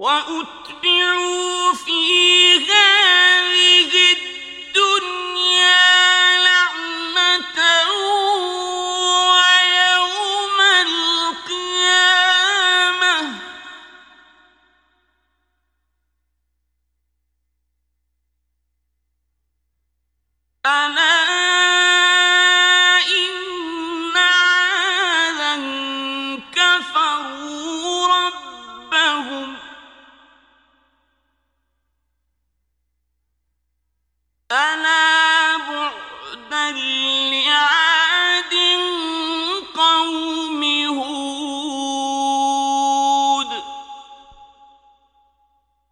وأتبعوا في هذه الدنيا لعنة ويوم القيامة ألا إن عادا كفروا ربهم ألا